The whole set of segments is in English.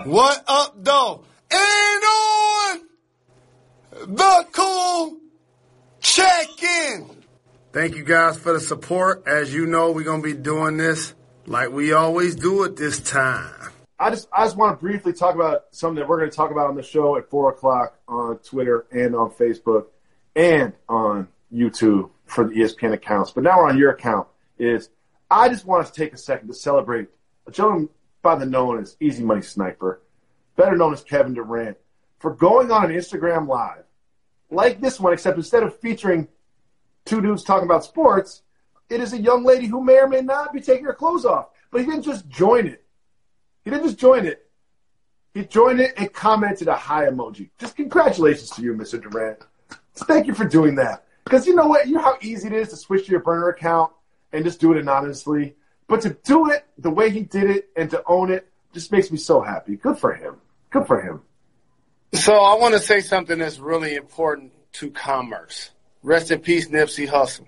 What up, though? And on the cool check-in. Thank you guys for the support. As you know, we're going to be doing this like we always do at this time. I just want to briefly talk about something that we're going to talk about on the show at 4 o'clock on Twitter and on Facebook and on YouTube for the ESPN accounts. But now we're on your account. I just want us to take a second to celebrate a gentleman by the known as Easy Money Sniper, better known as Kevin Durant, for going on an Instagram Live like this one, except instead of featuring two dudes talking about sports, it is a young lady who may or may not be taking her clothes off. But he didn't just join it. He joined it and commented a hi emoji. Just congratulations to you, Mr. Durant. Thank you for doing that. Because you know what? You know how easy it is to switch to your burner account and just do it anonymously? But to do it the way he did it and to own it just makes me so happy. Good for him. Good for him. So I want to say something that's really important to commerce. Rest in peace, Nipsey Hussle.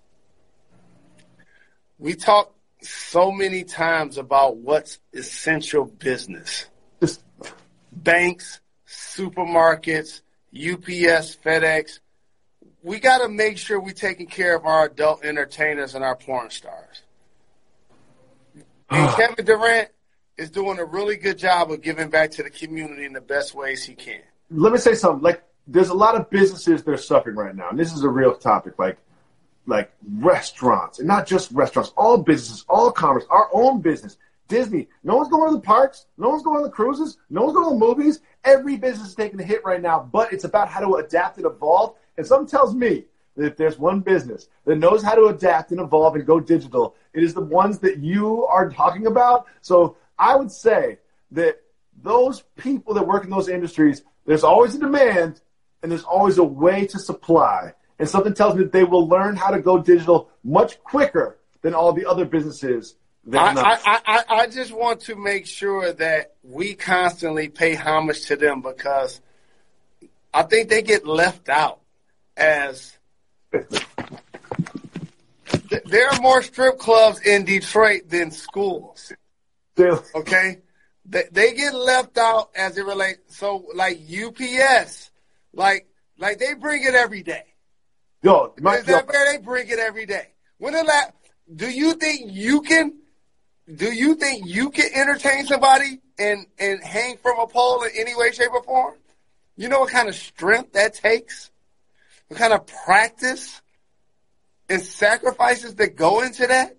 We talk so many times about what's essential business. Banks, supermarkets, UPS, FedEx. We got to make sure we're taking care of our adult entertainers and our porn stars. And Kevin Durant is doing a really good job of giving back to the community in the best ways he can. Let me say something. Like, there's a lot of businesses that are suffering right now, and this is a real topic. Like restaurants, and not just restaurants, all businesses, all commerce, our own business. Disney, no one's going to the parks, no one's going to the cruises, no one's going to the movies. Every business is taking a hit right now, but it's about how to adapt and evolve. And something tells me that if there's one business that knows how to adapt and evolve and go digital, it is the ones that you are talking about. So I would say that those people that work in those industries, there's always a demand and there's always a way to supply. And something tells me that they will learn how to go digital much quicker than all the other businesses. I just want to make sure that we constantly pay homage to them because I think they get left out as there are more strip clubs in Detroit than schools. Okay? They get left out as it relates. So, like UPS, like they bring it every day. Is that fair? They bring it every day. Do you think you can entertain somebody and hang from a pole in any way, shape, or form? You know what kind of strength that takes? What kind of practice and sacrifices that go into that?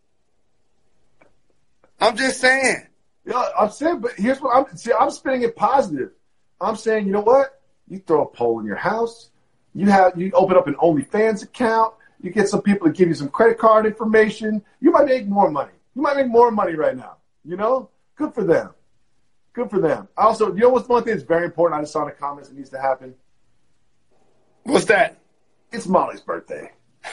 I'm just saying. Yeah, I'm saying, but here's what I'm spinning it positive. I'm saying, you know what? You throw a pole in your house. You open up an OnlyFans account. You get some people to give you some credit card information. You might make more money. You might make more money right now. You know? Good for them. Good for them. Also, you know what's one thing that's very important? I just saw in the comments that needs to happen. What's that? It's Molly's birthday.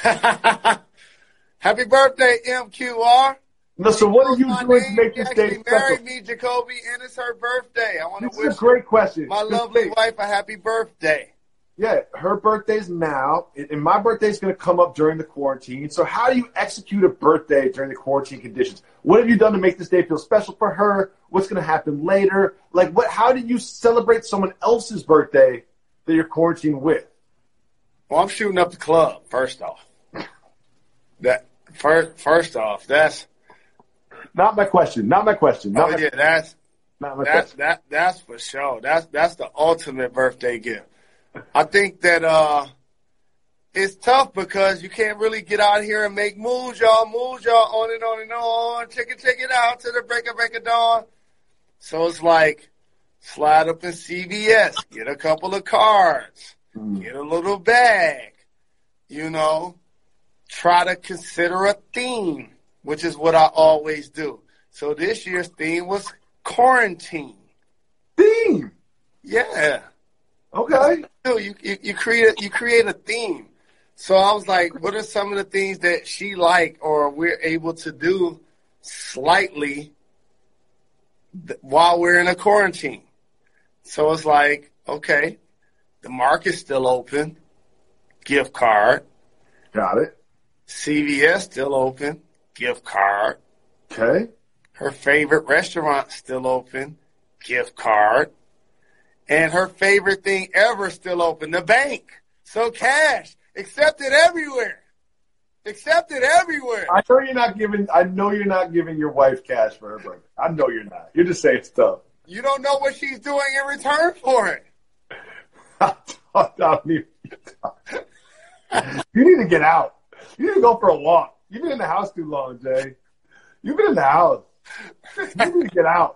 Happy birthday, MQR. No, so what are you doing to make this day special? She married me, Jacoby, and it's her birthday. I want to wish a great question. My lovely wife a happy birthday. Yeah, her birthday's now, and my birthday's going to come up during the quarantine. So how do you execute a birthday during the quarantine conditions? What have you done to make this day feel special for her? What's going to happen later? Like, how do you celebrate someone else's birthday that you're quarantined with? Well, I'm shooting up the club, first off. First off, that's... Not my question. That's for sure. That's the ultimate birthday gift. I think that it's tough because you can't really get out here and make moves, y'all. On and on and on. Check it out to the break of dawn. So it's like slide up in CVS, get a couple of cards, get a little bag, try to consider a theme, which is what I always do. So this year's theme was quarantine. Theme? Yeah. Okay. You create a theme. So I was like, what are some of the things that she like or we're able to do slightly while we're in a quarantine? So it's like, okay, the market's still open. Gift card. Got it. CVS still open. Gift card. Okay. Her favorite restaurant still open. gift card. And her favorite thing ever still open, the bank. So cash, accepted everywhere. Accepted everywhere. I know you're not giving your wife cash for her birthday. I know you're not. You're just saying stuff. You don't know what she's doing in return for it. You need to get out. You need to go for a walk. You've been in the house too long, Jay. You've been in the house. You need to get out.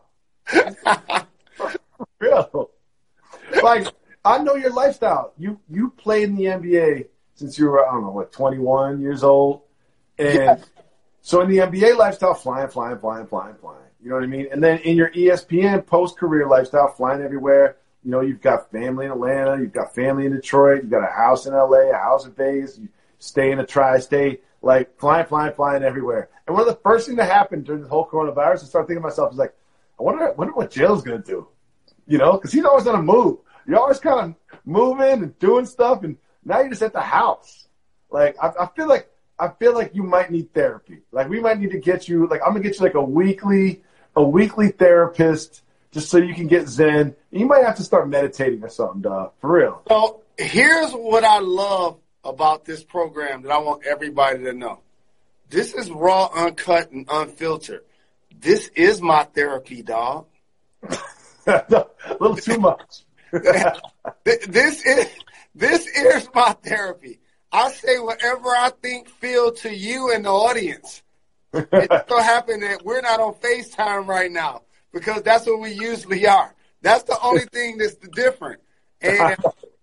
For real. Like, I know your lifestyle. You played in the NBA since you were, 21 years old. And so in the NBA lifestyle, flying. You know what I mean? And then in your ESPN post-career lifestyle, flying everywhere. You know, you've got family in Atlanta. You've got family in Detroit. You've got a house in L.A., a house in Vegas. You stay in a tri-state. Like, flying everywhere. And one of the first things that happened during the whole coronavirus, I started thinking to myself, I wonder what Jill's going to do. You know, because he's always on a move. You're always kind of moving and doing stuff, and now you're just at the house. Like, I feel like you might need therapy. Like, we might need to get you, like, I'm going to get you, like, a weekly therapist just so you can get zen. You might have to start meditating or something, dog. For real. So here's what I love about this program that I want everybody to know. This is raw, uncut, and unfiltered. This is my therapy, dog. A little too much. This is my therapy. I say whatever I think, feel to you and the audience. It so happened that we're not on FaceTime right now because that's what we usually are. That's the only thing that's different. And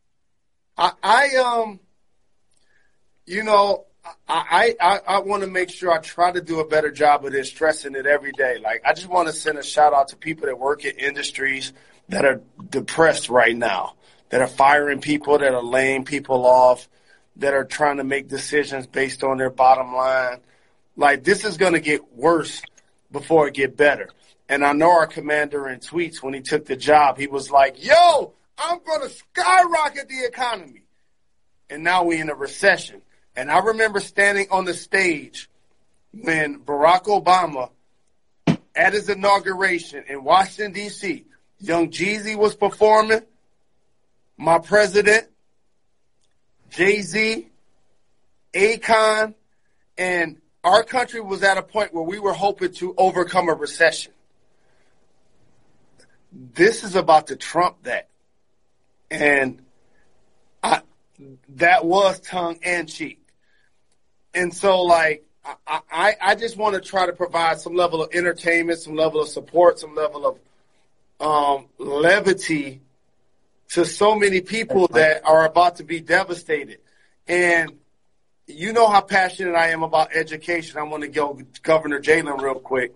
I want to make sure I try to do a better job of this, stressing it every day. Like, I just want to send a shout out to people that work in industries that are depressed right now, that are firing people, that are laying people off, that are trying to make decisions based on their bottom line. Like, this is going to get worse before it get better. And I know our commander in tweets, when he took the job, he was like, yo, I'm going to skyrocket the economy. And now we're in a recession. And I remember standing on the stage when Barack Obama, at his inauguration in Washington, D.C., Young Jeezy was performing, my president, Jay-Z, Akon, and our country was at a point where we were hoping to overcome a recession. This is about to trump that. And that was tongue and cheek. And so, like, I just want to try to provide some level of entertainment, some level of support, some level of levity to so many people that are about to be devastated. And you know how passionate I am about education. I want to go Governor Jalen real quick.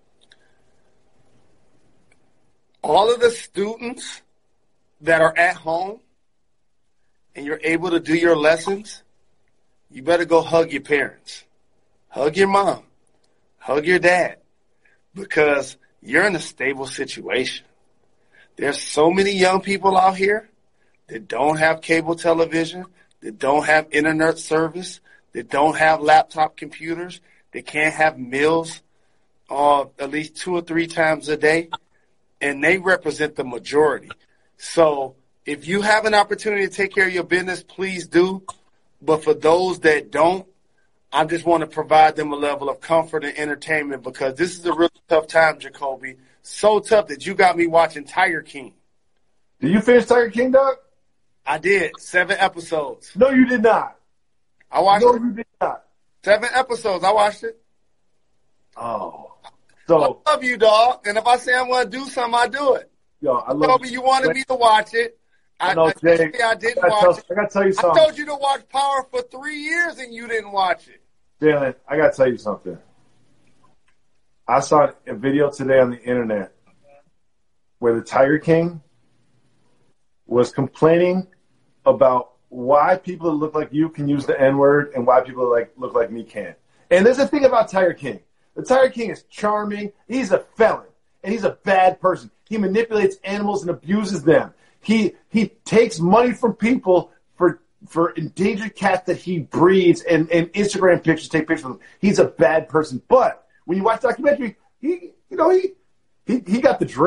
All of the students that are at home and you're able to do your lessons, you better go hug your parents. Hug your mom. Hug your dad. Because you're in a stable situation. There's so many young people out here that don't have cable television, that don't have internet service, that don't have laptop computers, that can't have meals at least 2 or 3 times a day, and they represent the majority. So if you have an opportunity to take care of your business, please do. But for those that don't, I just want to provide them a level of comfort and entertainment because this is a really tough time, Jacoby. So tough that you got me watching Tiger King. Did you finish Tiger King, Doug? I did. 7 episodes. No, you did not. I watched it. No, you did not. 7 episodes. I watched it. Oh. So I love you, dog. And if I say I'm going to do something, I do it. Yo, I love you. You wanted me to watch it. I didn't watch it. I got to tell you something. I told you to watch Power for 3 years and you didn't watch it. Jalen, I got to tell you something. I saw a video today on the internet where the Tiger King was complaining about why people that look like you can use the N-word and why people that look like me can't. And there's a thing about Tiger King. The Tiger King is charming. He's a felon, and he's a bad person. He manipulates animals and abuses them. He takes money from people for endangered cats that he breeds and Instagram pictures, take pictures of them. He's a bad person. But when you watch the documentary, he got the drip.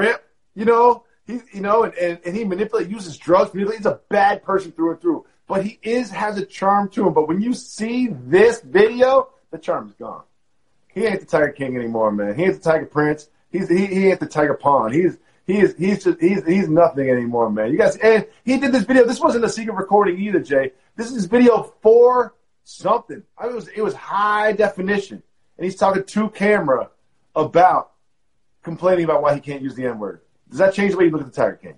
and he uses drugs. He's a bad person through and through. But he has a charm to him. But when you see this video, the charm is gone. He ain't the Tiger King anymore, man. He ain't the Tiger Prince. He ain't the Tiger Pawn. He's nothing anymore, man. You guys, and he did this video. This wasn't a secret recording either, Jay. This is video for something. It was high definition, and he's talking to camera about complaining about why he can't use the N-word. Does that change the way you look at the Tiger King?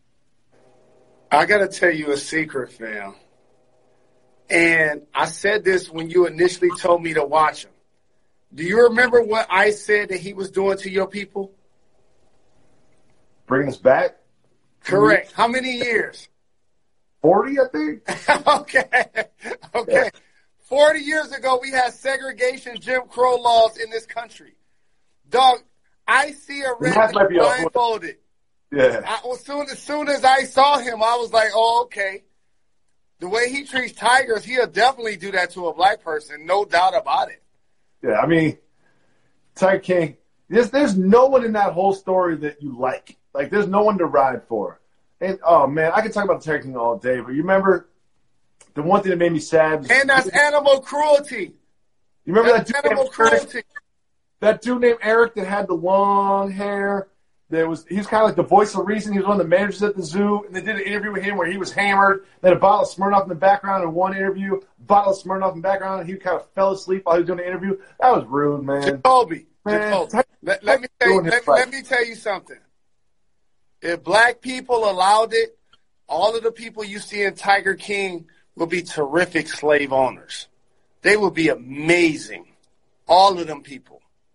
I got to tell you a secret, fam. And I said this when you initially told me to watch him. Do you remember what I said that he was doing to your people? Bringing us back? Correct. How many years? 40, I think. Okay. 40 years ago, we had segregation, Jim Crow laws in this country. Dog, I see a redneck blindfolded. Yeah. As soon as I saw him, I was like, oh, okay. The way he treats tigers, he'll definitely do that to a black person. No doubt about it. Yeah, I mean, Tiger King, there's no one in that whole story that you like. Like, there's no one to ride for. And, oh, man, I could talk about the Tiger King all day, but you remember the one thing that made me sad? And that's animal cruelty. You remember that dude animal cruelty? That dude named Eric that had the long hair? He was kind of like the voice of reason. He was one of the managers at the zoo, and they did an interview with him where he was hammered. They had a bottle of Smirnoff in the background in one interview, a bottle of Smirnoff in the background, and he kind of fell asleep while he was doing the interview. That was rude, man. Jacoby. Let me tell you something. If black people allowed it, all of the people you see in Tiger King would be terrific slave owners. They would be amazing. All of them people.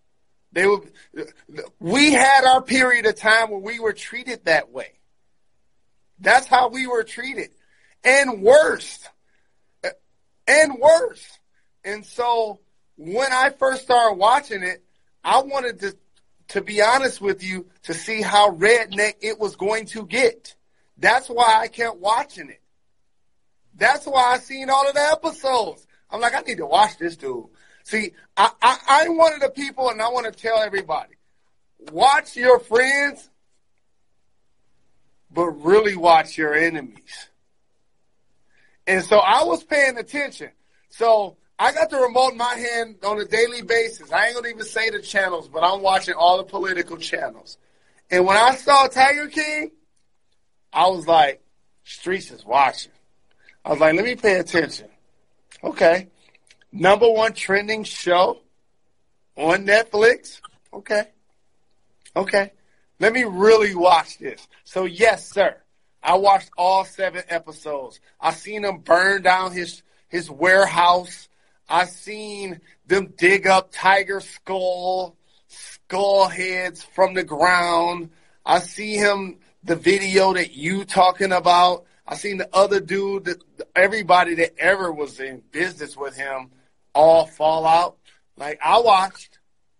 We had our period of time where we were treated that way. That's how we were treated. And worse. And so when I first started watching it, I wanted to be honest with you, to see how redneck it was going to get. That's why I kept watching it. That's why I seen all of the episodes. I'm like, I need to watch this dude. See, I'm one of the people, and I want to tell everybody, watch your friends, but really watch your enemies. And so I was paying attention. So I got the remote in my hand on a daily basis. I ain't going to even say the channels, but I'm watching all the political channels. And when I saw Tiger King, I was like, Streets is watching. I was like, let me pay attention. Okay. #1 trending show on Netflix. Okay. Let me really watch this. So, yes, sir. I watched all 7 episodes. I seen him burn down his warehouse. I seen them dig up tiger skull heads from the ground. I see the video that you talking about. I seen the other dude, everybody that ever was in business with him, all fall out. Like, I watched.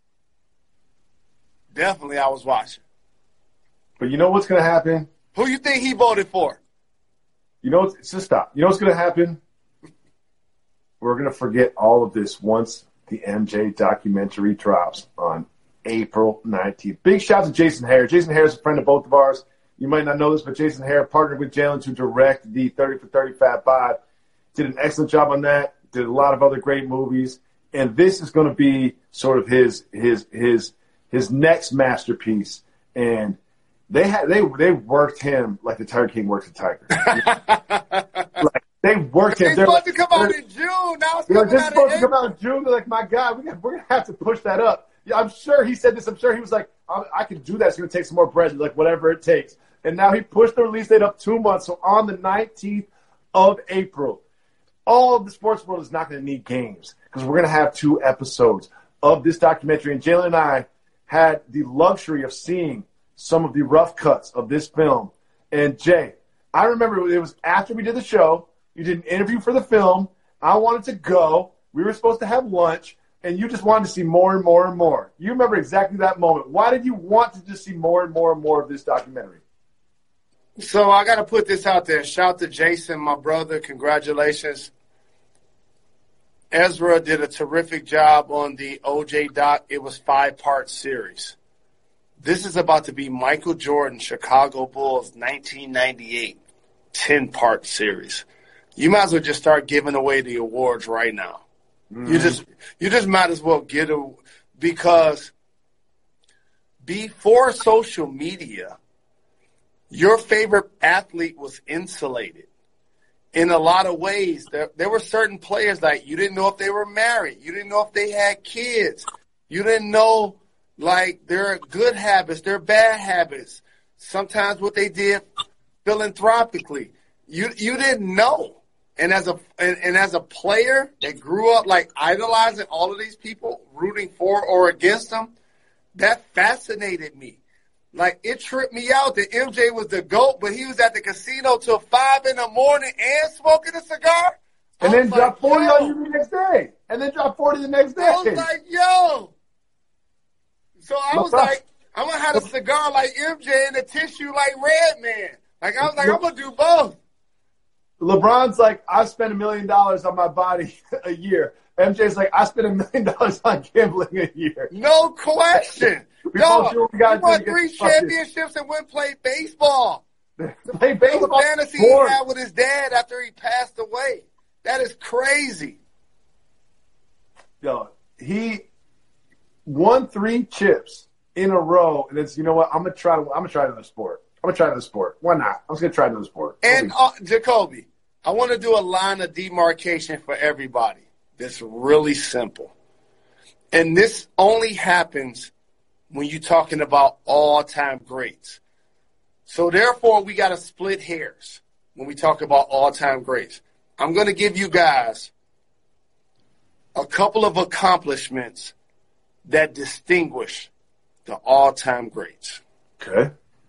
Definitely I was watching. But you know what's going to happen? Who you think he voted for? Just stop. You know what's going to happen? We're going to forget all of this once the MJ documentary drops on April 19th. Big shout out to Jason Hare. Jason Hare is a friend of both of ours. You might not know this, but Jason Hare partnered with Jalen to direct the 30 for 30 Fat Bod. Did an excellent job on that. Did a lot of other great movies. And this is going to be sort of his next masterpiece. And they worked him like the Tiger King works the tiger. Like, they worked him. It's supposed to come out in June. Now it's coming out supposed to come out in June. They're like, my God, we're going to have to push that up. Yeah, I'm sure he said this. I'm sure he was like, I can do that. It's going to take some more bread. Like, whatever it takes. And now he pushed the release date up 2 months. So on the 19th of April, all of the sports world is not going to need games because we're going to have 2 episodes of this documentary. And Jalen and I had the luxury of seeing some of the rough cuts of this film. And Jay, I remember it was after we did the show. You did an interview for the film. I wanted to go. We were supposed to have lunch. And you just wanted to see more and more and more. You remember exactly that moment. Why did you want to just see more and more and more of this documentary? So I got to put this out there. Shout out to Jason, my brother. Congratulations. Ezra did a terrific job on the OJ doc. It was 5-part series. This is about to be Michael Jordan, Chicago Bulls, 1998, 10-part series. You might as well just start giving away the awards right now. Mm-hmm. You just might as well get a, because before social media, your favorite athlete was insulated. In a lot of ways, there were certain players like you didn't know if they were married. You didn't know if they had kids. You didn't know like their good habits, their bad habits. Sometimes what they did philanthropically. You didn't know. And as a player that grew up like idolizing all of these people, rooting for or against them, that fascinated me. Like, it tripped me out that MJ was the GOAT, but he was at the casino till 5 a.m. and smoking a cigar. And then dropped 40 on you the next day. And then dropped 40 the next day. I was like, yo. So I was like, I'm going to have a cigar like MJ and a tissue like Redman. Like, I was like, I'm going to do both. LeBron's like, I spend $1 million on my body a year. MJ's like, I spend $1 million on gambling a year. No question. No, he won 3 championships and went play baseball. Play baseball. The fantasy he had with his dad after he passed away. That is crazy. Yo, he won 3 chips in a row, and it's, you know what? I'm gonna try another sport. Why not? I'm just gonna try another sport. And Jacoby, I want to do a line of demarcation for everybody. That's really simple, and this only happens when you're talking about all-time greats. So therefore, we got to split hairs when we talk about all-time greats. I'm going to give you guys a couple of accomplishments that distinguish the all-time greats. Okay.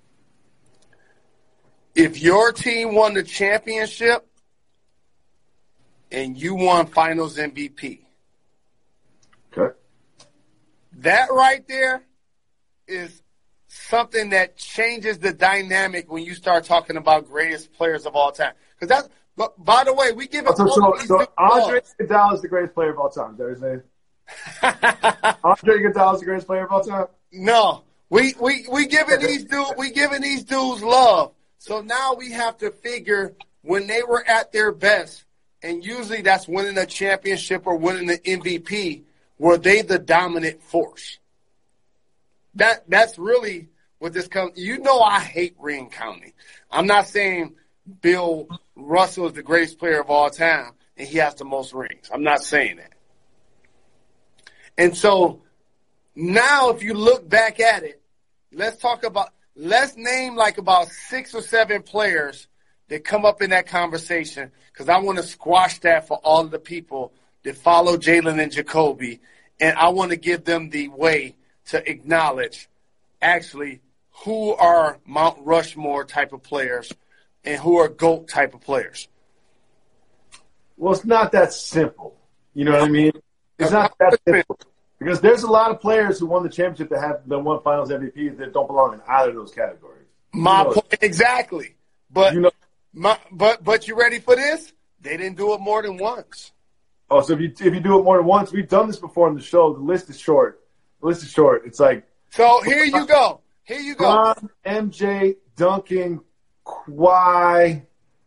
If your team won the championship and you won Finals MVP, okay, that right there is something that changes the dynamic when you start talking about greatest players of all time. Because that's, but by the way, we give it. So Andre Iguodala is the greatest player of all time. Is that his name? Andre Iguodala is the greatest player of all time. No, we giving these dudes love. So now we have to figure when they were at their best, and usually that's winning a championship or winning the MVP. Were they the dominant force? That's really what this comes. You know, I hate ring counting. I'm not saying Bill Russell is the greatest player of all time and he has the most rings. I'm not saying that. And so now if you look back at it, let's name like about 6 or 7 players that come up in that conversation, because I want to squash that for all of the people that follow Jalen and Jacoby, and I want to give them the way to acknowledge actually who are Mount Rushmore type of players and who are GOAT type of players. Well, it's not that simple. You know what I mean? It's not that simple. Because there's a lot of players who won the championship that won Finals MVP that don't belong in either of those categories. My point, exactly. But but you ready for this? They didn't do it more than once. Oh, so if you do it more than once, we've done this before on the show. The list is short. It's like. So here you go. Ron, MJ, Duncan, Kawhi.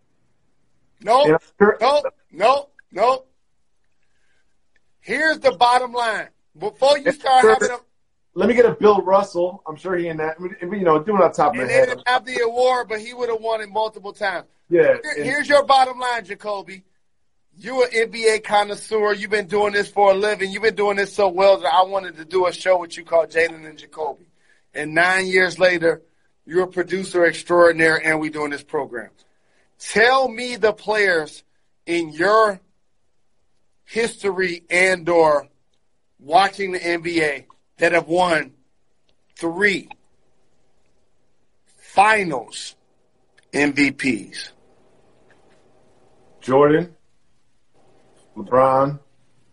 Nope. Here's the bottom line. Before you start having let me get a Bill Russell. I'm sure he in that. Doing it on top of my head. He didn't have the award, but he would have won it multiple times. Yeah. Here's your bottom line, Jacoby. You're an NBA connoisseur. You've been doing this for a living. You've been doing this so well that I wanted to do a show with you called Jalen and Jacoby. And 9 years later, you're a producer extraordinaire, and we're doing this program. Tell me the players in your history and or watching the NBA that have won 3 Finals MVPs. Jordan, LeBron,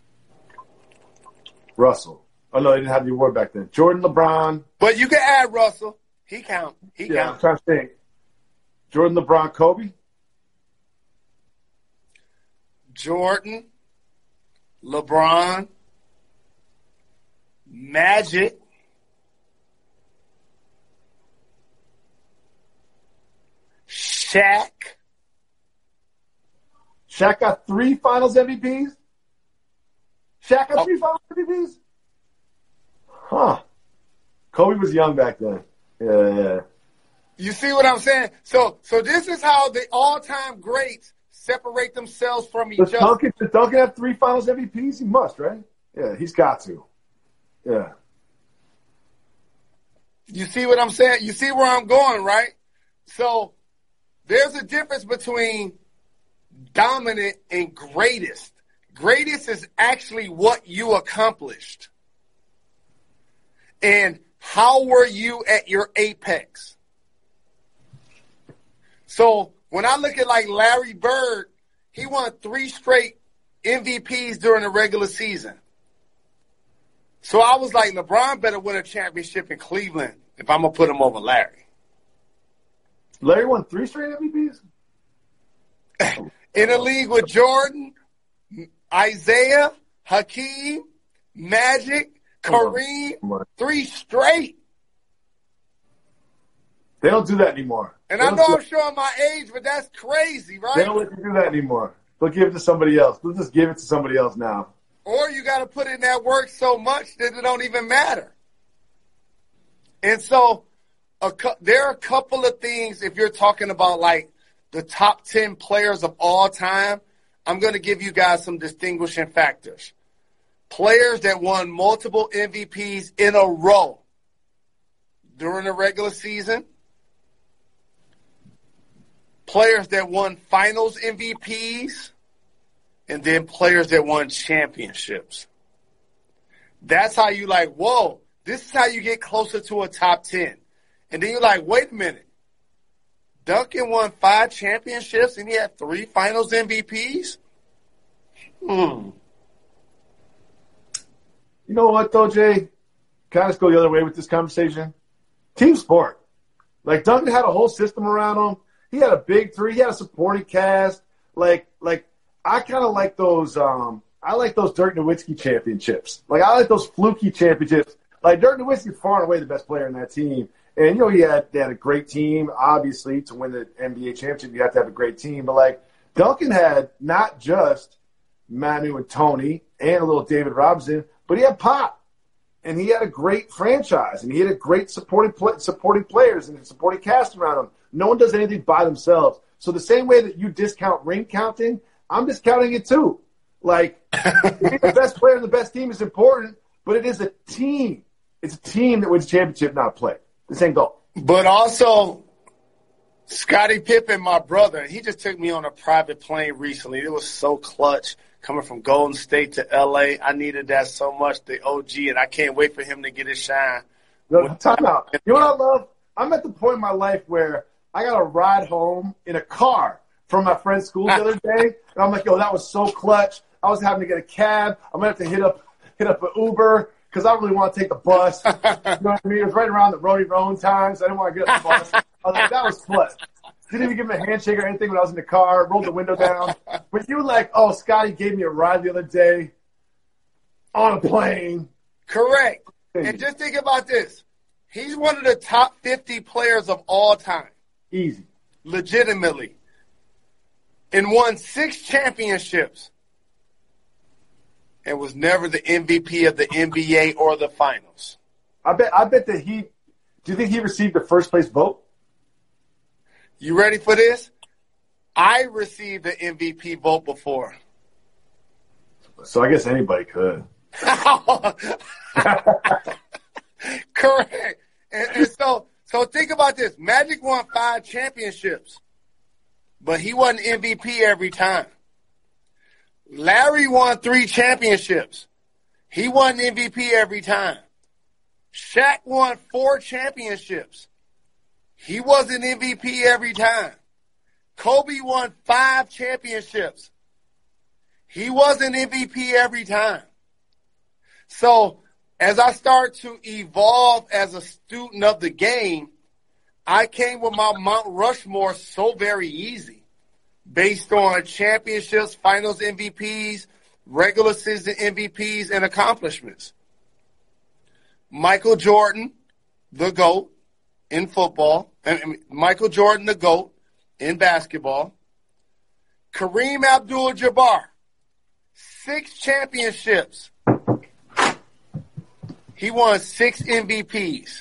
Russell. Oh, no, they didn't have the award back then. Jordan, LeBron. But you can add Russell. He count. I'm trying to think. Jordan, LeBron, Kobe. Jordan, LeBron, Magic, Shaq. Shaq got 3 Finals MVPs? Shaq got 3 Finals MVPs? Huh. Kobe was young back then. Yeah. You see what I'm saying? So this is how the all-time greats separate themselves from each other. Does Duncan have 3 Finals MVPs? He must, right? Yeah, he's got to. Yeah. You see what I'm saying? You see where I'm going, right? So there's a difference between dominant and greatest. Greatest is actually what you accomplished. And how were you at your apex? So when I look at like Larry Bird, he won 3 straight MVPs during the regular season. So I was like, LeBron better win a championship in Cleveland if I'm going to put him over Larry. Larry won 3 straight MVPs? In a league with Jordan, Isaiah, Hakeem, Magic, Kareem, 3 straight. They don't do that anymore. And I know I'm showing my age, but that's crazy, right? They don't let you do that anymore. They'll give it to somebody else. They'll just give it to somebody else now. Or you got to put in that work so much that it don't even matter. And so there are a couple of things, if you're talking about like the top 10 players of all time, I'm going to give you guys some distinguishing factors. Players that won multiple MVPs in a row during the regular season. Players that won finals MVPs. And then players that won championships. That's how you like, whoa, this is how you get closer to a top 10. And then you're like, wait a minute. Duncan won 5 championships and he had 3 finals MVPs? You know what, though, Jay? Can I just go the other way with this conversation? Team sport. Like, Duncan had a whole system around him. He had a big 3. He had a supporting cast. Like I kind of like those. I like those Dirk Nowitzki championships. Like I like those fluky championships. Like Dirk Nowitzki is far and away the best player in that team. And you know they had a great team. Obviously, to win the NBA championship, you have to have a great team. But like Duncan had not just Manu and Tony and a little David Robinson, but he had Pop, and he had a great franchise, and he had a great supporting players and a supporting cast around him. No one does anything by themselves. So the same way that you discount ring counting, I'm discounting it too. Like, being the best player and the best team is important, but it is a team. It's a team that wins a championship, not a play. The same goal. But also, Scottie Pippen, my brother, he just took me on a private plane recently. It was so clutch coming from Golden State to L.A. I needed that so much, the OG, and I can't wait for him to get his shine. No, time out. You know what I love? I'm at the point in my life where I got a ride home in a car from my friend's school the other day, and I'm like, yo, that was so clutch. I was having to get a cab. I'm gonna have to hit up an Uber because I really want to take the bus. You know what I mean? It was right around the Rody Roan time, so I didn't want to get on the bus. I was like, that was clutch. Didn't even give him a handshake or anything when I was in the car. Rolled the window down. But you were like, oh, Scotty gave me a ride the other day on a plane. Correct. And just think about this. He's one of the top 50 players of all time. Easy. Legitimately. And won 6 championships. And was never the MVP of the NBA or the finals. I bet that do you think he received the first place vote? You ready for this? I received the MVP vote before. So I guess anybody could. Correct. And so think about this. Magic won 5 championships, but he wasn't MVP every time. Larry won 3 championships. He won MVP every time. Shaq won 4 championships. He wasn't MVP every time. Kobe won 5 championships. He wasn't MVP every time. So as I start to evolve as a student of the game, I came with my Mount Rushmore so very easy based on championships, finals MVPs, regular season MVPs, and accomplishments. Michael Jordan, the GOAT in football. Michael Jordan, the GOAT. in basketball. Kareem Abdul-Jabbar, 6 championships. He won 6 MVPs.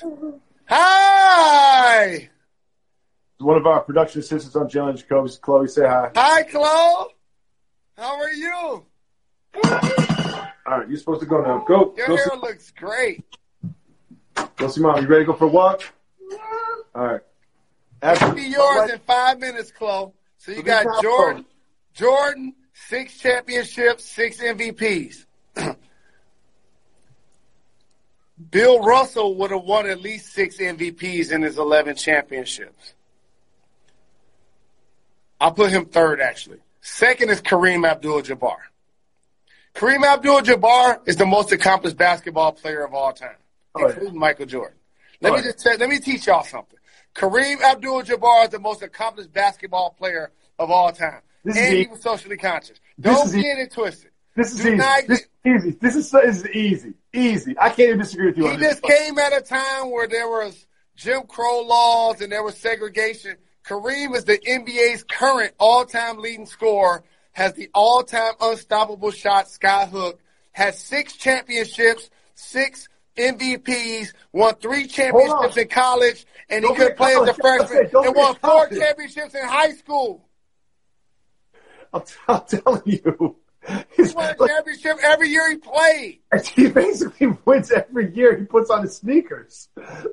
Hi! One of our production assistants on Jalen Jacoby. Chloe, say hi. Hi, Chloe. How are you? All right, you're supposed to go now. Go. Your go hair looks great. Go see Mom. You ready to go for a walk? All right. It'll be yours in 5 minutes, Chloe. So you got Jordan, 6 championships, 6 MVPs. Bill Russell would have won at least 6 MVPs in his 11 championships. I'll put him third, actually. Second is Kareem Abdul-Jabbar. Kareem Abdul-Jabbar is the most accomplished basketball player of all time, including Michael Jordan. Let me teach y'all something. Kareem Abdul-Jabbar is the most accomplished basketball player of all time. He was socially conscious. Don't get it twisted. This is easy. This is easy. Easy. I can't even disagree with you on this. He just came at a time where there was Jim Crow laws and there was segregation. Kareem is the NBA's current all-time leading scorer, has the all-time unstoppable shot, skyhook, has 6 championships, 6 MVPs, won 3 championships in college, and he could play as a freshman, and won 4 championships in high school. I'm telling you. He won a championship every year he played. He basically wins every year he puts on his sneakers.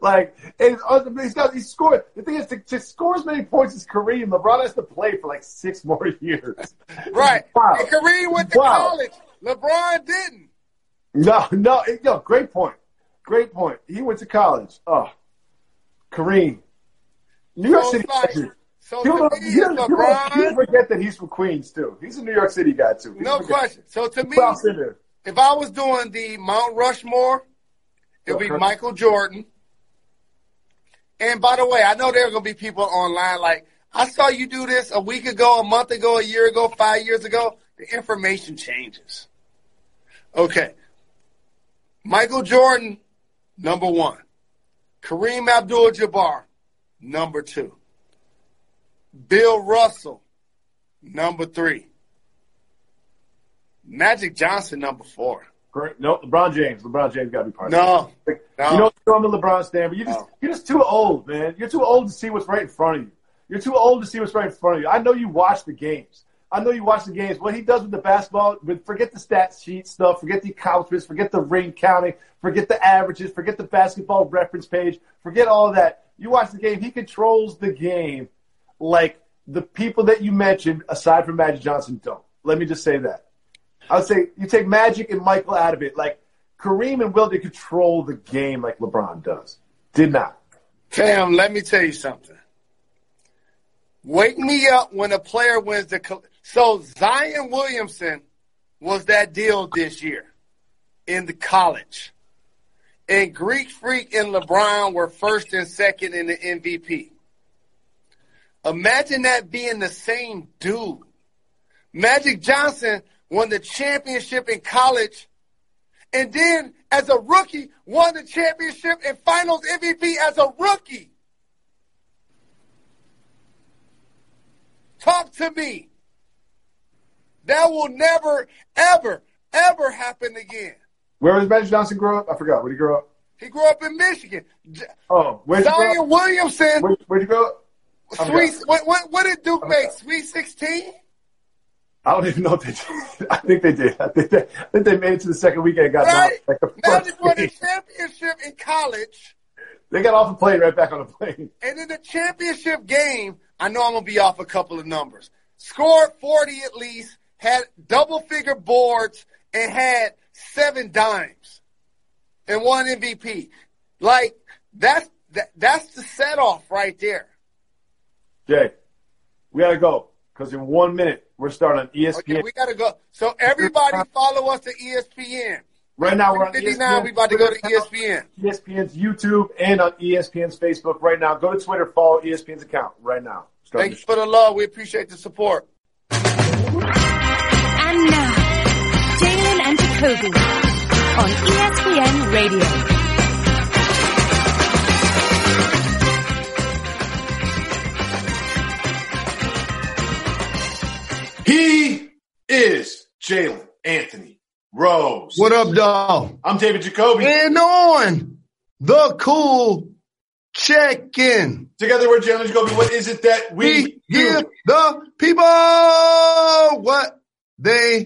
He's scored. The thing is, to score as many points as Kareem, LeBron has to play for 6 more years. Right. Wow. And Kareem went to college. LeBron didn't. No, great point. Great point. He went to college. Oh, Kareem. New York City. You forget that he's from Queens, too. He's a New York City guy, too. No question. So, to me, if I was doing the Mount Rushmore, it would be Michael Jordan. And, by the way, I know there are going to be people online like, I saw you do this a week ago, a month ago, a year ago, 5 years ago. The information changes. Okay. Michael Jordan, number 1. Kareem Abdul-Jabbar, number 2. Bill Russell, number 3. Magic Johnson, number 4. Correct. No, LeBron James. LeBron James got to be part of it. No. I'm a LeBron stan, but you're just too old, man. You're too old to see what's right in front of you. You're too old to see what's right in front of you. I know you watch the games. What he does with the basketball, forget the stat sheet stuff, forget the accomplishments, forget the ring counting, forget the averages, forget the basketball reference page, forget all of that. You watch the game. He controls the game like the people that you mentioned, aside from Magic Johnson, don't. Let me just say that. I would say you take Magic and Michael out of it. Like Kareem and Will, they control the game like LeBron does. Did not. Fam, let me tell you something. Wake me up when a player wins the – so Zion Williamson was that deal this year in the college. And Greek Freak and LeBron were first and second in the MVP. Imagine that being the same dude. Magic Johnson won the championship in college and then as a rookie won the championship and finals MVP as a rookie. Talk to me. That will never, ever, ever happen again. Where was Magic Johnson grow up? I forgot. Where did he grow up? He grew up in Michigan. Where'd you grow up? Zion Williamson. Where'd you grow up? What did Duke make? Sweet 16? I don't even know if they did. I think they did. I think they made it to the second weekend and got knocked. Magic won the championship in college. They got off the plane, right back on the plane. And in the championship game, I know I'm going to be off a couple of numbers. Scored 40 at least, had double-figure boards, and had 7 dimes. And won MVP. Like, that's the set-off right there. Jay, we got to go because in 1 minute we're starting on ESPN. Okay, we got to go. So everybody follow us to ESPN. Right now we're on 59, ESPN. We about to go to ESPN. ESPN's YouTube and on ESPN's Facebook right now. Go to Twitter, follow ESPN's account right now. Thanks for the love. We appreciate the support. And now, Jalen and Jacoby on ESPN Radio. He is Jalen Anthony Rose. What up, dog? I'm David Jacoby. And on the cool check-in. Together we're Jalen Jacoby. What is it that we give the people what they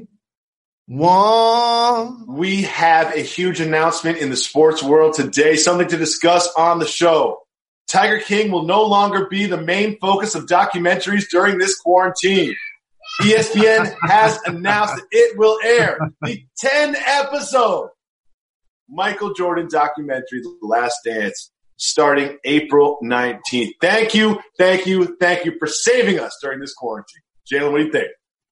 want? We have a huge announcement in the sports world today, something to discuss on the show. Tiger King will no longer be the main focus of documentaries during this quarantine. ESPN has announced that it will air the 10-episode Michael Jordan documentary, The Last Dance, starting April 19th. Thank you for saving us during this quarantine. Jalen, what do you think?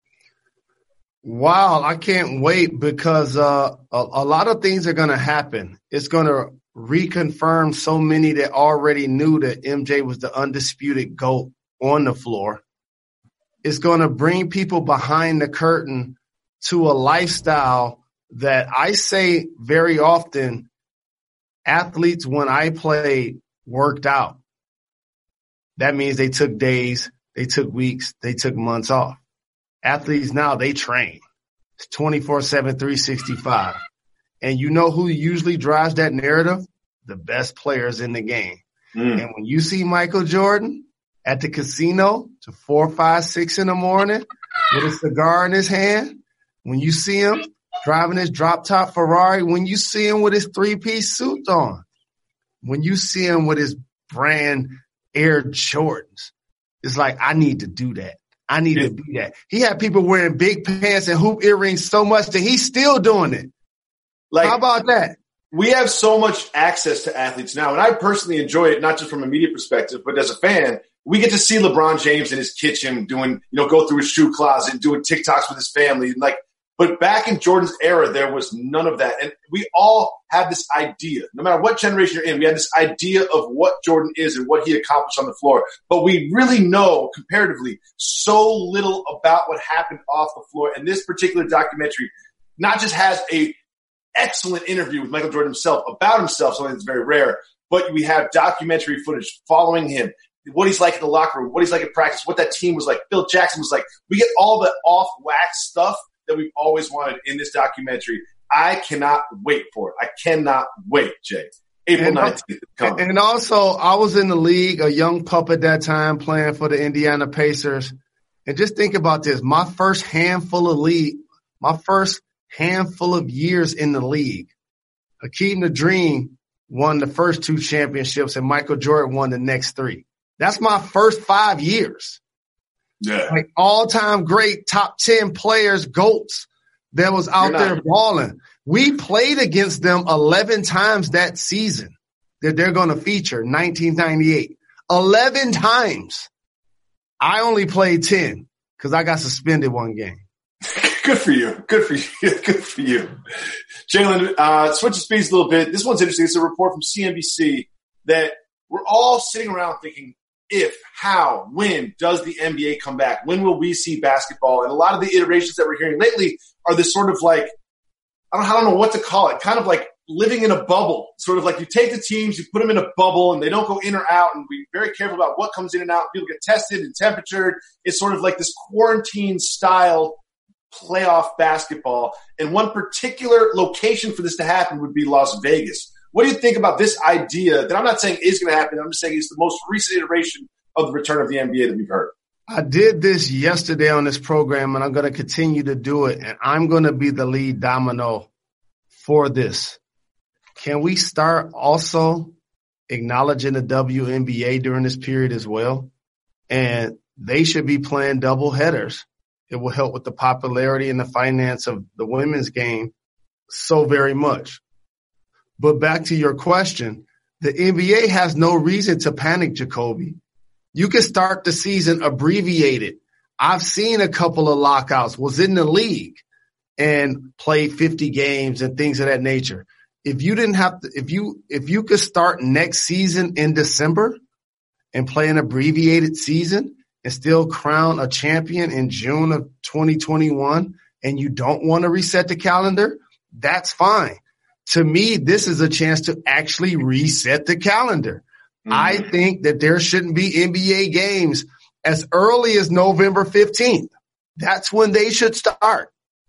Wow, I can't wait because a lot of things are going to happen. It's going to reconfirm so many that already knew that MJ was the undisputed GOAT on the floor. It's going to bring people behind the curtain to a lifestyle that I say very often, athletes when I played worked out. That means they took days, they took weeks, they took months off. Athletes now, they train. It's 24/7, 365. And you know who usually drives that narrative? The best players in the game. And when you see Michael Jordan at the casino to 4, 5, 6 in the morning with a cigar in his hand, when you see him driving his drop-top Ferrari, when you see him with his 3-piece suit on, when you see him with his brand Air Jordans, it's like, I need to do that. I need to be that. He had people wearing big pants and hoop earrings so much that he's still doing it. Like, how about that? We have so much access to athletes now, and I personally enjoy it, not just from a media perspective, but as a fan. We get to see LeBron James in his kitchen doing, go through his shoe closet and doing TikToks with his family. But back in Jordan's era, there was none of that. And we all had this idea, no matter what generation you're in, we had this idea of what Jordan is and what he accomplished on the floor. But we really know, comparatively, so little about what happened off the floor. And this particular documentary not just has a excellent interview with Michael Jordan himself about himself, something that's very rare, but we have documentary footage following him, what he's like in the locker room, what he's like at practice, what that team was like, Phil Jackson was like. We get all the off-wax stuff that we've always wanted in this documentary. I cannot wait for it. I cannot wait, Jay. April 19th. And also, I was in the league, a young pup at that time, playing for the Indiana Pacers. And just think about this. My first handful of years in the league, Hakeem the Dream won the first 2 championships and Michael Jordan won the next 3. That's my first 5 years. Yeah. Like all-time great top 10 players, GOATs that was out there balling. We played against them 11 times that season that they're going to feature, 1998. 11 times. I only played 10 because I got suspended one game. Good for you. Jalen, switch the speeds a little bit. This one's interesting. It's a report from CNBC that we're all sitting around thinking, if, how, when does the NBA come back? When will we see basketball? And a lot of the iterations that we're hearing lately are this sort of like, I don't know what to call it, kind of like living in a bubble. Sort of like you take the teams, you put them in a bubble, and they don't go in or out, and we're very careful about what comes in and out. People get tested and temperatured. It's sort of like this quarantine-style playoff basketball. And one particular location for this to happen would be Las Vegas. What do you think about this idea that I'm not saying is going to happen? I'm just saying it's the most recent iteration of the return of the NBA that we've heard. I did this yesterday on this program, and I'm going to continue to do it, and I'm going to be the lead domino for this. Can we start also acknowledging the WNBA during this period as well? And they should be playing double headers. It will help with the popularity and the finance of the women's game so very much. But back to your question, the NBA has no reason to panic, Jacoby. You can start the season abbreviated. I've seen a couple of lockouts, was in the league and played 50 games and things of that nature. If you didn't have to, if you could start next season in December and play an abbreviated season and still crown a champion in June of 2021 and you don't want to reset the calendar, that's fine. To me, this is a chance to actually reset the calendar. Mm-hmm. I think that there shouldn't be NBA games as early as November 15th. that's when they should start.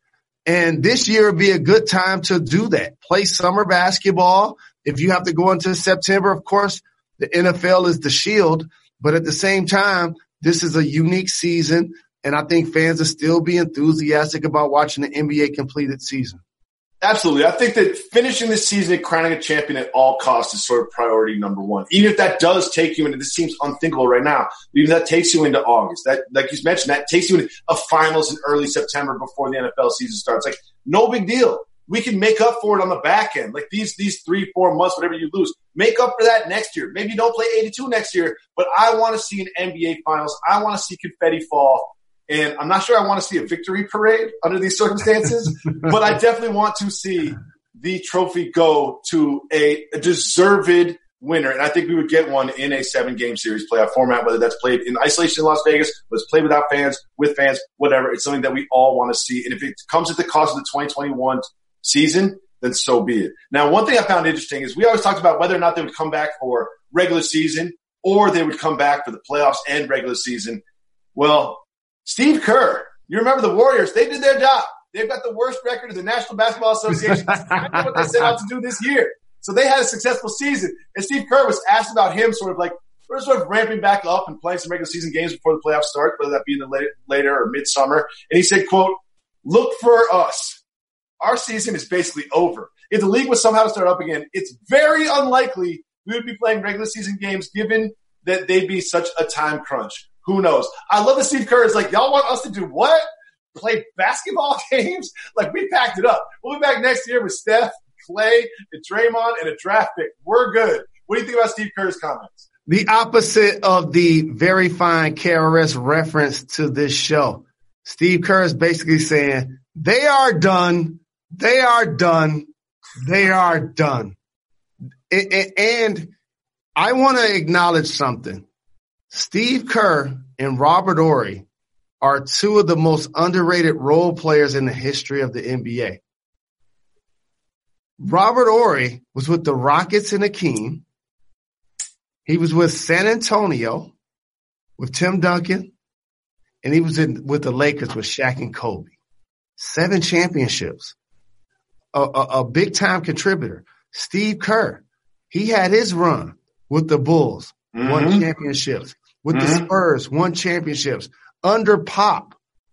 And this year would be a good time to do that. Play summer basketball. If you have to go into September, of course, the NFL is the shield. But at the same time, this is a unique season, and I think fans will still be enthusiastic about watching the NBA completed season. Absolutely. I think that finishing this season and crowning a champion at all costs is sort of priority number one. Even if that does take you into – this seems unthinkable right now. Even if that takes you into August. That, like you mentioned, that takes you into a finals in early September before the NFL season starts. Like, no big deal. We can make up for it on the back end. Like these 3-4 months, whatever you lose, make up for that next year. Maybe you don't play 82 next year, but I want to see an NBA finals. I want to see confetti fall. And I'm not sure I want to see a victory parade under these circumstances, but I definitely want to see the trophy go to a deserved winner. And I think we would get one in a 7-game series playoff format, whether that's played in isolation in Las Vegas, whether it's played without fans, with fans, whatever. It's something that we all want to see. And if it comes at the cost of the 2021 season, then so be it. Now, one thing I found interesting is we always talked about whether or not they would come back for regular season or they would come back for the playoffs and regular season. Well, Steve Kerr, you remember the Warriors, they did their job. They've got the worst record of the National Basketball Association. That's what they set out to do this year. So they had a successful season. And Steve Kerr was asked about him sort of ramping back up and playing some regular season games before the playoffs start, whether that be in the later or midsummer. And he said, quote, "Look for us. Our season is basically over. If the league was somehow to start up again, it's very unlikely we would be playing regular season games given that they'd be such a time crunch. Who knows?" I love that Steve Kerr is like, y'all want us to do what? Play basketball games? Like, we packed it up. We'll be back next year with Steph, Clay, and Draymond, and a draft pick. We're good. What do you think about Steve Kerr's comments? The opposite of the very fine KRS reference to this show. Steve Kerr is basically saying, they are done. They are done. They are done. And I want to acknowledge something. Steve Kerr and Robert Horry are two of the most underrated role players in the history of the NBA. Robert Horry was with the Rockets and Hakeem. He was with San Antonio with Tim Duncan, and he was with the Lakers with Shaq and Kobe. 7 championships. A big-time contributor. Steve Kerr, he had his run with the Bulls, won championships. With the Spurs, won championships. Under Pop,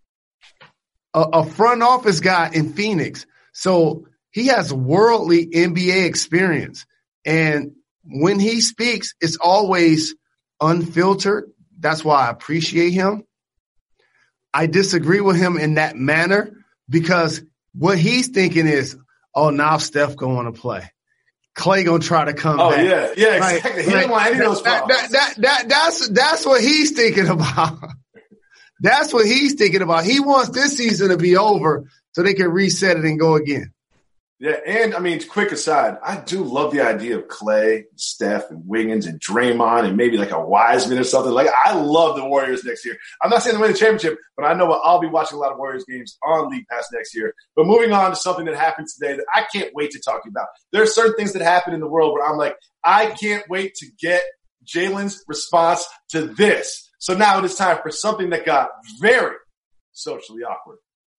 a front office guy in Phoenix. So he has worldly NBA experience. And when he speaks, it's always unfiltered. That's why I appreciate him. I disagree with him in that manner because what he's thinking is, oh, now Steph going to play. Clay gonna try to come back. Oh yeah, exactly. He didn't want any of those problems. That's what he's thinking about. That's what he's thinking about. He wants this season to be over so they can reset it and go again. Yeah, and I mean, quick aside, I do love the idea of Clay, Steph, and Wiggins, and Draymond, and maybe like a Wiseman or something. Like, I love the Warriors next year. I'm not saying they win the championship, but I know I'll be watching a lot of Warriors games on League Pass next year. But moving on to something that happened today that I can't wait to talk to you about. There are certain things that happen in the world where I'm like, I can't wait to get Jalen's response to this. So now it is time for something that got very socially awkward.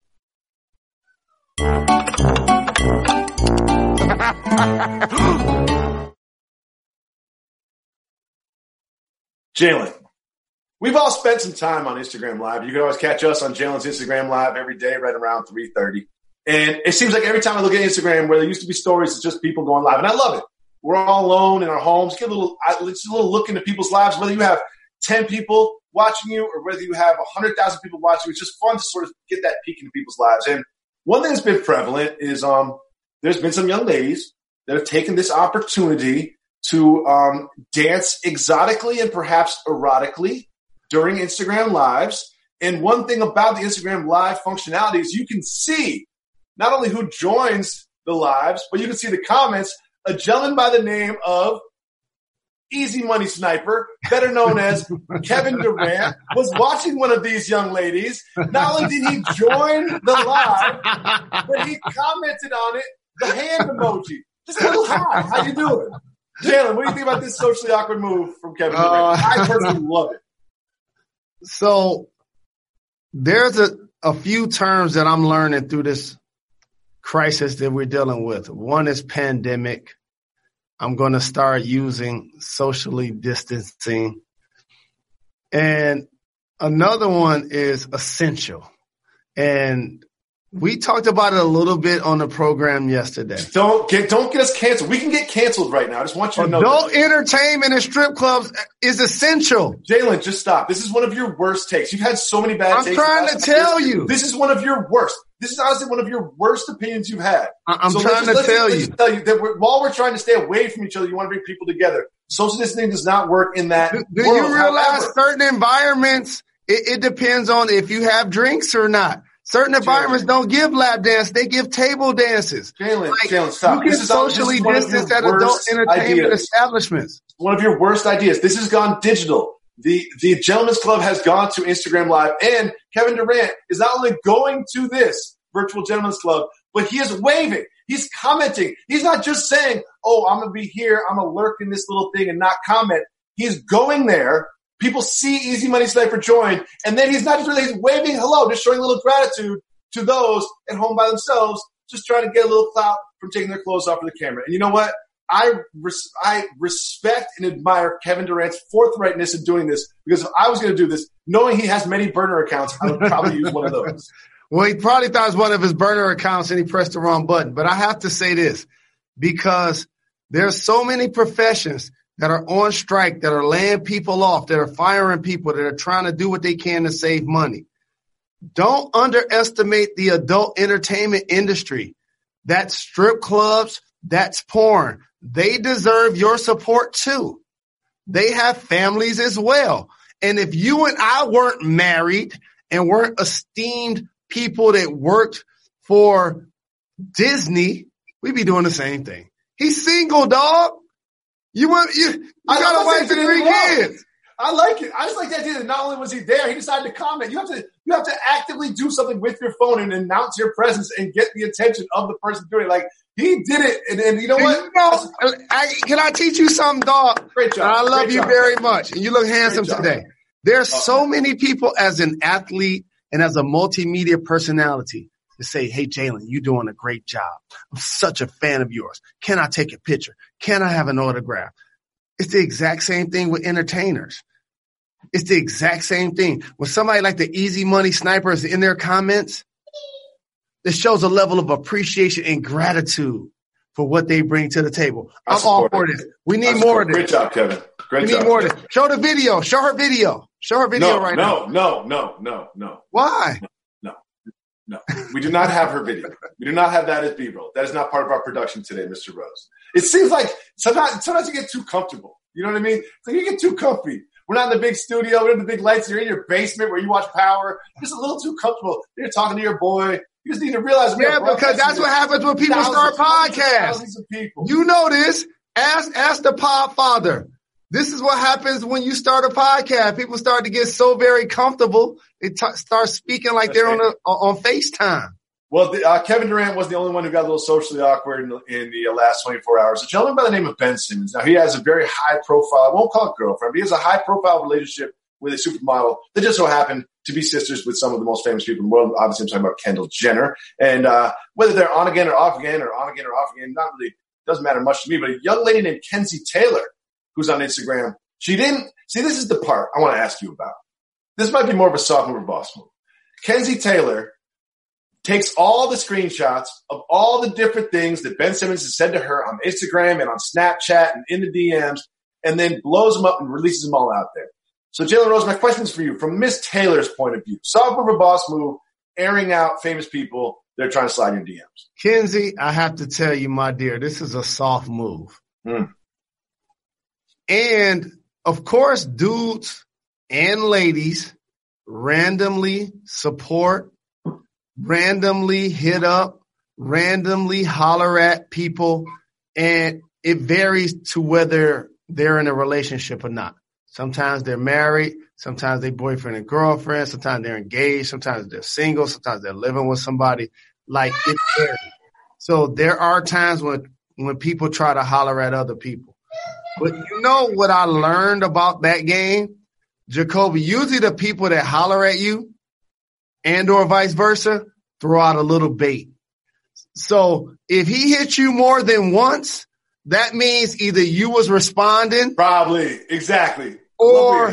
Jalen, we've all spent some time on Instagram Live. You can always catch us on Jalen's Instagram Live every day right around 3:30. And it seems like every time I look at Instagram where there used to be stories, it's just people going live. And I love it. We're all alone in our homes. Get a little look into people's lives, whether you have 10 people watching you or whether you have 100,000 people watching you. It's just fun to sort of get that peek into people's lives. And one thing that's been prevalent is there's been some young ladies that have taken this opportunity to dance exotically and perhaps erotically during Instagram Lives. And one thing about the Instagram Live functionality is you can see not only who joins the lives, but you can see the comments. A gentleman by the name of Easy Money Sniper, better known as Kevin Durant, was watching one of these young ladies. Not only did he join the live, but he commented on it, the hand emoji. Just a little hi. How you doing? Jalen, what do you think about this socially awkward move from Kevin Durant? I personally love it. So there's a few terms that I'm learning through this crisis that we're dealing with. One is pandemic. I'm going to start using socially distancing. And another one is essential. And we talked about it a little bit on the program yesterday. Don't get us canceled. We can get canceled right now. I just want you to know. Adult entertainment and strip clubs is essential. Jalen, just stop. This is one of your worst takes. You've had so many bad takes. I'm trying to tell you. This is one of your worst. This is honestly one of your worst opinions you've had. I'm trying to tell you that while we're trying to stay away from each other, you want to bring people together. Social distancing does not work in that world. Do you realize certain environments, it depends on if you have drinks or not. Certain environments don't give lap dance; they give table dances. Jalen, stop. You can socially distance at adult entertainment establishments. One of your worst ideas. This has gone digital. The Gentlemen's Club has gone to Instagram Live, and Kevin Durant is not only going to this virtual Gentlemen's Club, but he is waving. He's commenting. He's not just saying, "Oh, I'm gonna be here. I'm gonna lurk in this little thing and not comment." He's going there. People see Easy Money Sniper join, and then he's not just really, he's waving hello, just showing a little gratitude to those at home by themselves, just trying to get a little clout from taking their clothes off of the camera. And you know what? I respect and admire Kevin Durant's forthrightness in doing this, because if I was going to do this, knowing he has many burner accounts, I would probably use one of those. Well, he probably thought it was one of his burner accounts and he pressed the wrong button. But I have to say this, because there's so many professions that are on strike, that are laying people off, that are firing people, that are trying to do what they can to save money. Don't underestimate the adult entertainment industry. That's strip clubs. That's porn. They deserve your support too. They have families as well. And if you and I weren't married and weren't esteemed people that worked for Disney, we'd be doing the same thing. He's single, dog. You got a wife and 3 kids. I like it. I just like the idea that not only was he there, he decided to comment. You have to actively do something with your phone and announce your presence and get the attention of the person doing it. Like, he did it, and you know what? Can I teach you something, dog? Great job. I love you very much, and you look handsome today. There's so many people as an athlete and as a multimedia personality to say, "Hey, Jalen, you're doing a great job. I'm such a fan of yours. Can I take a picture? Can I have an autograph?" It's the exact same thing with entertainers. It's the exact same thing. When somebody like the Easy Money Sniper is in their comments, it shows a level of appreciation and gratitude for what they bring to the table. I'm all for this. We need more of this. Great job, Kevin. We need more of this. Show the video. Show her video. Show her video right now. No. Why? No. We do not have her video. We do not have that as B-roll. That is not part of our production today, Mr. Rose. It seems like sometimes you get too comfortable. You know what I mean? So you get too comfy. We're not in the big studio. We're in the big lights. You're in your basement where you watch Power. Just a little too comfortable. You're talking to your boy. You just need to realize. Yeah, because that's what happens when people start podcasts. Thousands of people. You know this. Ask the Podfather. This is what happens when you start a podcast. People start to get so very comfortable. They start speaking like they're on FaceTime. Well, Kevin Durant was the only one who got a little socially awkward in the last 24 hours. A gentleman by the name of Ben Simmons. Now, he has a very high profile, I won't call it girlfriend, but he has a high profile relationship with a supermodel that just so happened to be sisters with some of the most famous people in the world. Obviously, I'm talking about Kendall Jenner. And whether they're on again or off again, not really doesn't matter much to me. But a young lady named Kenzie Taylor, who's on Instagram, she didn't – see, this is the part I want to ask you about. This might be more of a soft move or boss move. Kenzie Taylor takes all the screenshots of all the different things that Ben Simmons has said to her on Instagram and on Snapchat and in the DMs, and then blows them up and releases them all out there. So, Jalen Rose, my question is for you. From Miss Taylor's point of view, soft move or boss move, airing out famous people that are trying to slide in your DMs. Kenzie, I have to tell you, my dear, this is a soft move. And, of course, dudes and ladies randomly support, randomly hit up, randomly holler at people, and it varies to whether they're in a relationship or not. Sometimes they're married, sometimes they're boyfriend and girlfriend, sometimes they're engaged, sometimes they're single, sometimes they're living with somebody. Like, it varies. So there are times when people try to holler at other people. But you know what I learned about that game? Jacoby, usually the people that holler at you, and or vice versa, throw out a little bait. So if he hit you more than once, that means either you was responding. Probably. Exactly. Or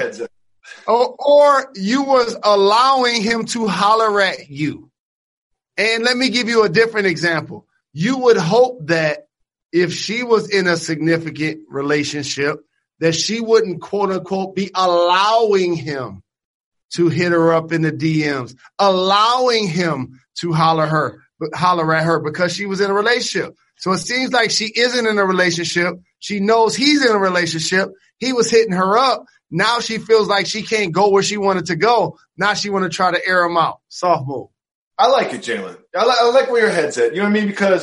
you was allowing him to holler at you. And let me give you a different example. You would hope that if she was in a significant relationship, that she wouldn't, quote unquote, be allowing him to hit her up in the DMs, allowing him to holler at her because she was in a relationship. So it seems like she isn't in a relationship. She knows he's in a relationship. He was hitting her up. Now she feels like she can't go where she wanted to go. Now she want to try to air him out. Soft move. I like it, Jalen. I like where your head's at. You know what I mean? Because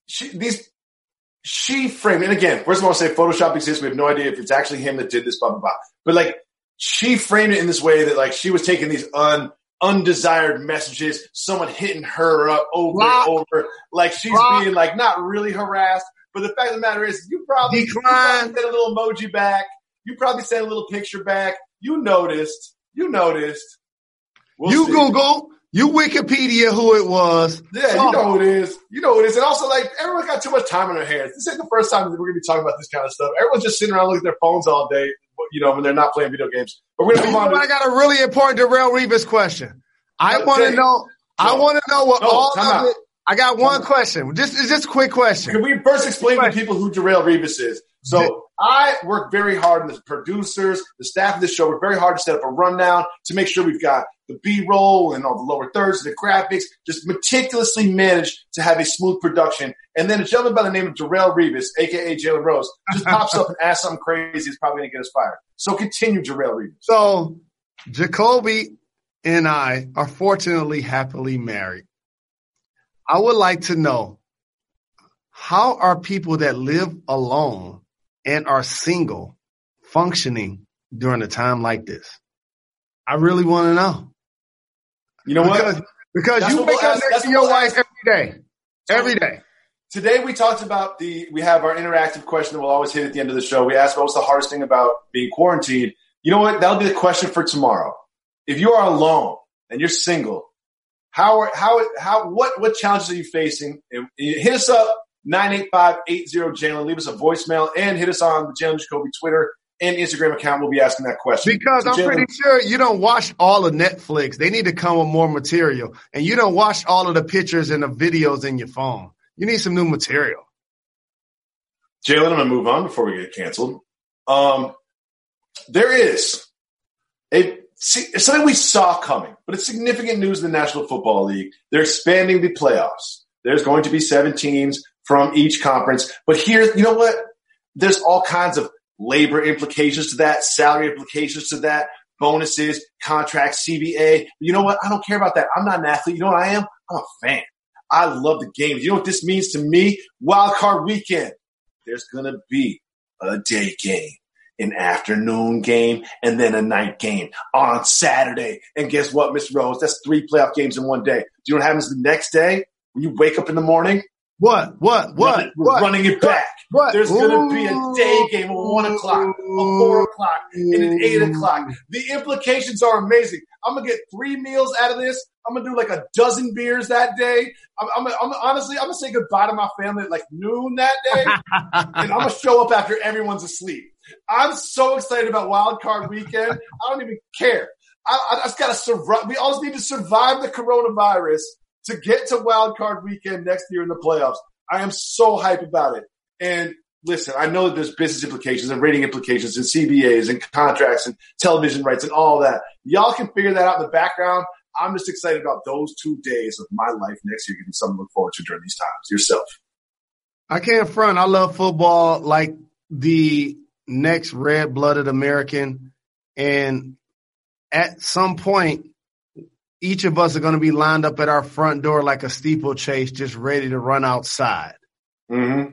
she framed it. And again, first of all, I'll say Photoshop exists. We have no idea if it's actually him that did this, blah, blah, blah. But like, she framed it in this way that like she was taking these undesired messages, someone hitting her up over and over. Like she's being like not really harassed. But the fact of the matter is you probably sent a little emoji back. You probably sent a little picture back. You noticed. We'll see. Google. You Wikipedia who it was. Yeah, you know who it is. And also, like, everyone got too much time on their hands. This ain't the first time that we're going to be talking about this kind of stuff. Everyone's just sitting around looking at their phones all day, when they're not playing video games. But we're going to move on. I got a really important Darrelle Revis question. I want to know what all of it. I got one question. Just a quick question. Can we first explain to people who Darrelle Revis is? So I work very hard, and the producers, the staff of this show work very hard to set up a rundown to make sure we've got the B-roll and all the lower thirds and the graphics, just meticulously managed to have a smooth production. And then a gentleman by the name of Darrelle Revis, a.k.a. Jalen Rose, just pops up and asks something crazy. It's probably going to get us fired. So continue, Darrelle Revis. So Jacoby and I are fortunately happily married. I would like to know, how are people that live alone and are single functioning during a time like this? I really want to know. You know what? Because you wake up next to your wife every day. Today we talked about we have our interactive question that we'll always hit at the end of the show. We asked what's the hardest thing about being quarantined. You know what? That'll be the question for tomorrow. If you are alone and you're single, what challenges are you facing? Hit us up, 985-80-JALEN. Leave us a voicemail and hit us on the Jalen Jacoby Twitter and Instagram account. We'll be asking that question. Because I'm pretty sure you don't watch all of Netflix. They need to come with more material. And you don't watch all of the pictures and the videos in your phone. You need some new material. Jalen, I'm going to move on before we get canceled. There is something we saw coming, but it's significant news in the National Football League. They're expanding the playoffs. There's going to be 7 teams from each conference. But here, you know what? There's all kinds of labor implications to that, salary implications to that, bonuses, contracts, CBA. You know what? I don't care about that. I'm not an athlete. You know what I am? I'm a fan. I love the game. You know what this means to me? Wild card weekend. There's going to be a day game, an afternoon game, and then a night game on Saturday. And guess what, Mr. Rose? That's 3 playoff games in one day. Do you know what happens the next day? When you wake up in the morning? What? Running it back. What? There's going to be a day game at 1 o'clock, a 4 o'clock, and an 8 o'clock. The implications are amazing. I'm going to get 3 meals out of this. I'm going to do like a dozen beers that day. Honestly, I'm going to say goodbye to my family at like noon that day. And I'm going to show up after everyone's asleep. I'm so excited about Wild Card Weekend. I don't even care. I just got to survive. We always need to survive the coronavirus to get to Wild Card Weekend next year in the playoffs. I am so hyped about it. And listen, I know that there's business implications and rating implications and CBAs and contracts and television rights and all that. Y'all can figure that out in the background. I'm just excited about those 2 days of my life next year, getting something to look forward to during these times. Yourself. I can't front. I love football like the next red-blooded American. And at some point, each of us are going to be lined up at our front door like a steeplechase, just ready to run outside. Mm-hmm.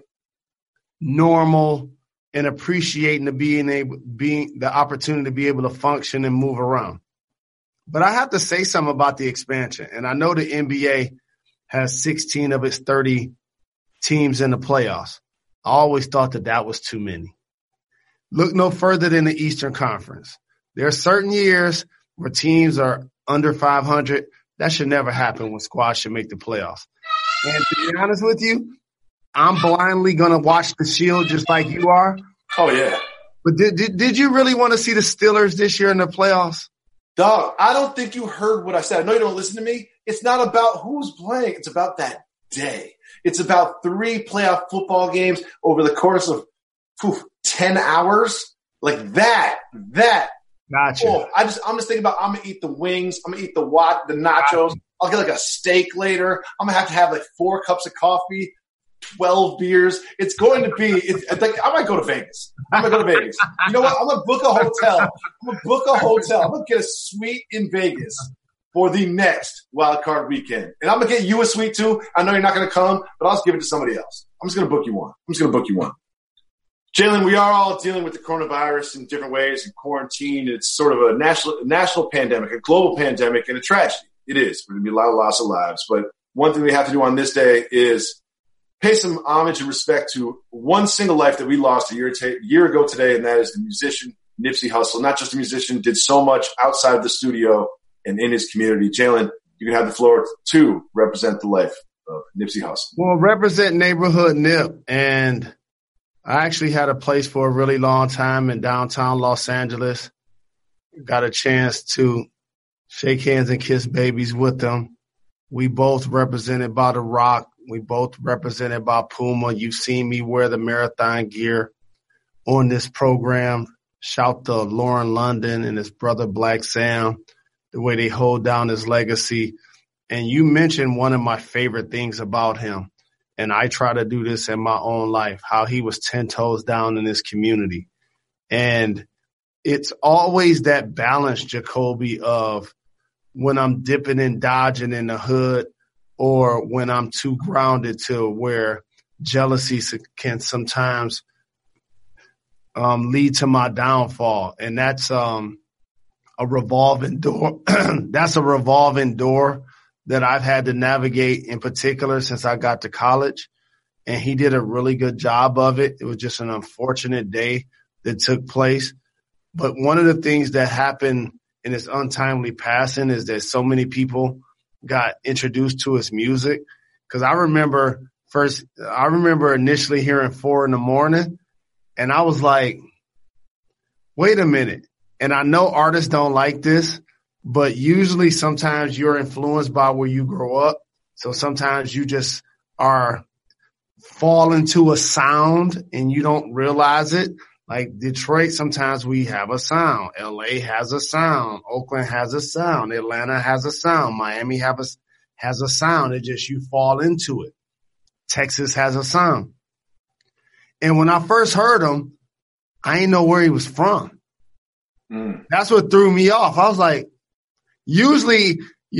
Normal and appreciating the opportunity to be able to function and move around. But I have to say something about the expansion. And I know the NBA has 16 of its 30 teams in the playoffs. I always thought that was too many. Look no further than the Eastern Conference. There are certain years where teams are under 500. That should never happen when squads should make the playoffs. And to be honest with you, I'm blindly going to watch the Shield just like you are. Oh, yeah. But did you really want to see the Steelers this year in the playoffs? Dog, I don't think you heard what I said. I know you don't listen to me. It's not about who's playing. It's about that day. It's about 3 playoff football games over the course of 10 hours. Like that. Gotcha. Oh, I'm just thinking about I'm going to eat the wings. I'm going to eat the nachos. I'll get like a steak later. I'm going to have like 4 cups of coffee, 12 beers. It's going to be like I might go to Vegas. You know what? I'm going to book a hotel. I'm going to get a suite in Vegas for the next wild card weekend. And I'm going to get you a suite too. I know you're not going to come, but I'll just give it to somebody else. I'm just going to book you one. Jalen, we are all dealing with the coronavirus in different ways and quarantine. It's sort of a national pandemic, a global pandemic, and a tragedy. It is. There's going to be a lot of loss of lives. But one thing we have to do on this day is pay some homage and respect to one single life that we lost a year ago today, and that is the musician Nipsey Hussle. Not just a musician, did so much outside of the studio and in his community. Jalen, you can have the floor to represent the life of Nipsey Hussle. Well, represent neighborhood Nip. And I actually had a place for a really long time in downtown Los Angeles. Got a chance to shake hands and kiss babies with them. We both represented by The Rock. We both represented by Puma. You've seen me wear the marathon gear on this program. Shout to Lauren London and his brother Black Sam, the way they hold down his legacy. And you mentioned one of my favorite things about him, and I try to do this in my own life, how he was 10 toes down in this community. And it's always that balance, Jacoby, of when I'm dipping and dodging in the hood or when I'm too grounded to where jealousy can sometimes lead to my downfall. And that's a revolving door. That's a revolving door that I've had to navigate in particular since I got to college. And he did a really good job of it. It was just an unfortunate day that took place. But one of the things that happened in his untimely passing is that so many people got introduced to his music. Because I remember initially hearing 4 a.m, and I was like, wait a minute. And I know artists don't like this, but usually sometimes you're influenced by where you grow up. So sometimes you just fall into a sound and you don't realize it. Like Detroit, sometimes we have a sound. LA has a sound. Oakland has a sound. Atlanta has a sound. Miami has a sound. It just, you fall into it. Texas has a sound. And when I first heard him, I didn't know where he was from. That's what threw me off. I was like, usually,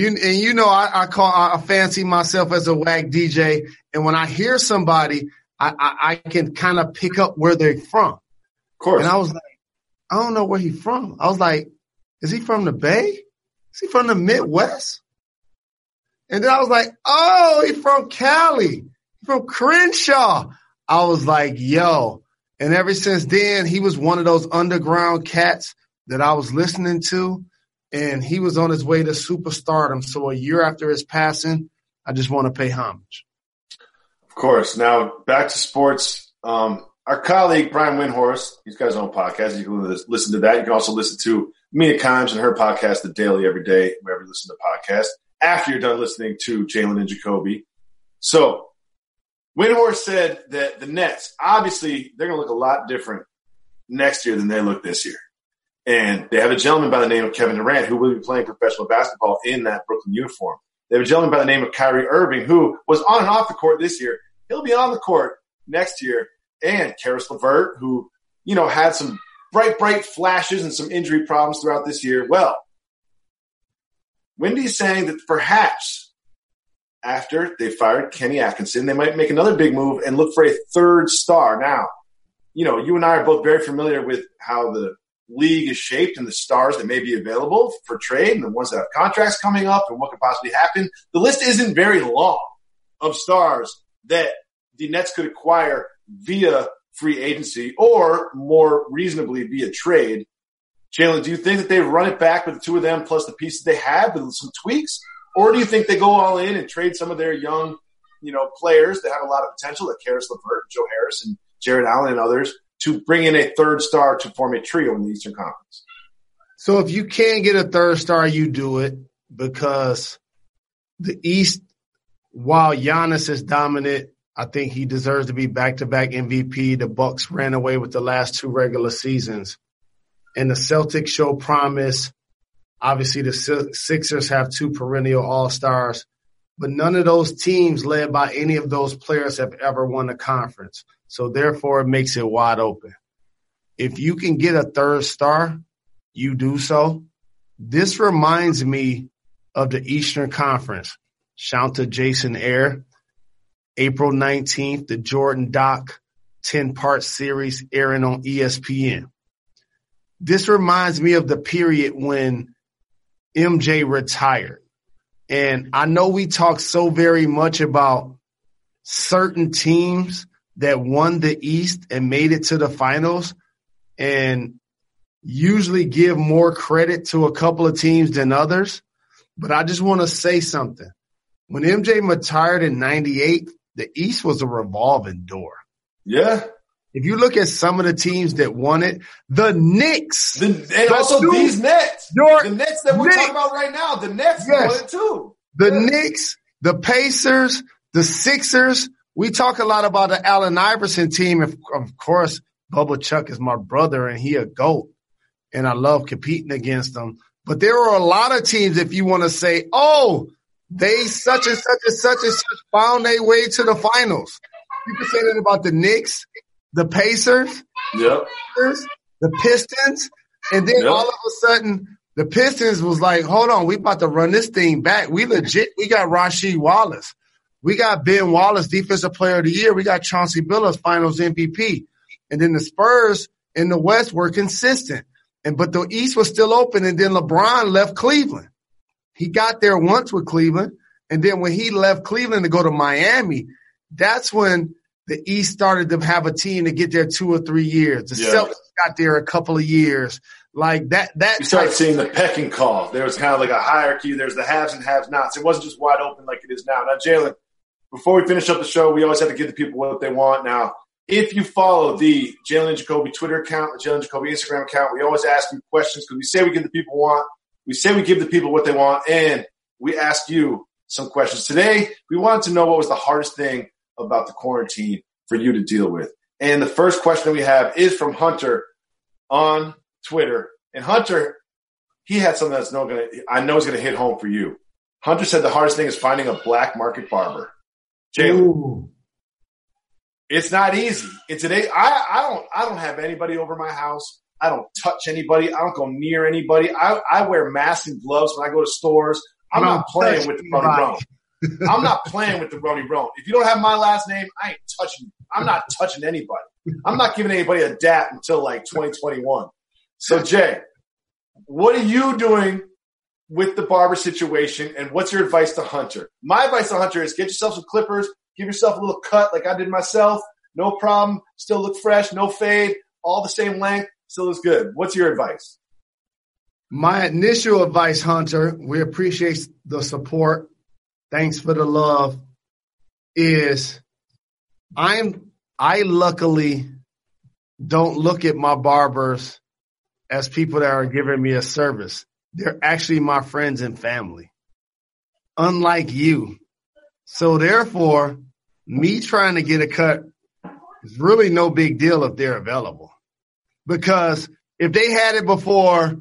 I fancy myself as a whack DJ. And when I hear somebody, I can kind of pick up where they're from. Of course. And I was like, I don't know where he's from. I was like, is he from the Bay? Is he from the Midwest? And then I was like, oh, he's from Cali. He's from Crenshaw. I was like, yo. And ever since then, he was one of those underground cats that I was listening to, and he was on his way to superstardom. So a year after his passing, I just want to pay homage. Of course. Now, back to sports. Our colleague, Brian Windhorst, he's got his own podcast. You can listen to that. You can also listen to Mia Kimes and her podcast, The Daily, every day, wherever you listen to podcasts, after you're done listening to Jalen and Jacoby. So Windhorst said that the Nets, obviously, they're going to look a lot different next year than they look this year. And they have a gentleman by the name of Kevin Durant who will be playing professional basketball in that Brooklyn uniform. They have a gentleman by the name of Kyrie Irving who was on and off the court this year. He'll be on the court next year. And Karis LeVert, who, had some bright flashes and some injury problems throughout this year. Well, Wendy's saying that perhaps after they fired Kenny Atkinson, they might make another big move and look for a third star. Now, you and I are both very familiar with how the league is shaped and the stars that may be available for trade and the ones that have contracts coming up and what could possibly happen. The list isn't very long of stars that the Nets could acquire via free agency or more reasonably via trade. Jalen, do you think that they run it back with the two of them plus the pieces they have with some tweaks? Or do you think they go all in and trade some of their young, players that have a lot of potential, like Karis LeVert, Joe Harris, and Jared Allen and others, to bring in a third star to form a trio in the Eastern Conference? So if you can't get a third star, you do it, because the East, while Giannis is dominant, I think he deserves to be back-to-back MVP. The Bucks ran away with the last 2 regular seasons. And the Celtics show promise. Obviously, the Sixers have 2 perennial all-stars. But none of those teams led by any of those players have ever won a conference. So, therefore, it makes it wide open. If you can get a third star, you do so. This reminds me of the Eastern Conference. Shout out to Jason Ayer. April 19th, the Jordan Doc 10-part series airing on ESPN. This reminds me of the period when MJ retired. And I know we talk so very much about certain teams that won the East and made it to the finals, and usually give more credit to a couple of teams than others. But I just want to say something. When MJ retired in 98, the East was a revolving door. Yeah. If you look at some of the teams that won it, the Knicks. These Nets. The Nets that we're talking about right now, the Nets won it too. The Knicks, the Pacers, the Sixers. We talk a lot about the Allen Iverson team. Of course, Bubba Chuck is my brother, and he a GOAT, and I love competing against him. But there are a lot of teams, if you want to say, oh, they such and such and such and such found their way to the finals. You can say that about the Knicks, the Pacers, the Pistons, and then all of a sudden the Pistons was like, hold on, we about to run this thing back. We legit, we got Rasheed Wallace. We got Ben Wallace, Defensive Player of the Year. We got Chauncey Billups, Finals MVP. And then the Spurs in the West were consistent. But the East was still open, and then LeBron left Cleveland. He got there once with Cleveland, and then when he left Cleveland to go to Miami, that's when the East started to have a team to get there 2 or 3 years. The Celtics got there a couple of years. Like that. You started seeing the pecking call. There was kind of like a hierarchy. There's the haves and have-nots. It wasn't just wide open like it is now. Now, Jalen, before we finish up the show, we always have to give the people what they want. Now, if you follow the Jalen Jacoby Twitter account, the Jalen Jacoby Instagram account, we always ask you questions because we say we give the people what they want, and we ask you some questions. Today, we wanted to know what was the hardest thing about the quarantine for you to deal with. And the first question that we have is from Hunter on Twitter. And Hunter, he had something that's I know is going to hit home for you. Hunter said the hardest thing is finding a black market barber. Jalen, it's not easy. And today, I don't have anybody over my house. I don't touch anybody. I don't go near anybody. I wear masks and gloves when I go to stores. I'm not playing with the Ronnie Roan. I'm not playing with the Ronnie Roan. If you don't have my last name, I ain't touching you. I'm not touching anybody. I'm not giving anybody a dap until like 2021. So, Jay, what are you doing with the barber situation, and what's your advice to Hunter? My advice to Hunter is get yourself some clippers, give yourself a little cut like I did myself. No problem. Still look fresh. No fade. All the same length. Still looks good. What's your advice? My initial advice, Hunter, we appreciate the support. Thanks for the love. Is I luckily don't look at my barbers as people that are giving me a service. They're actually my friends and family, unlike you. So therefore, me trying to get a cut is really no big deal if they're available. Because if they had it before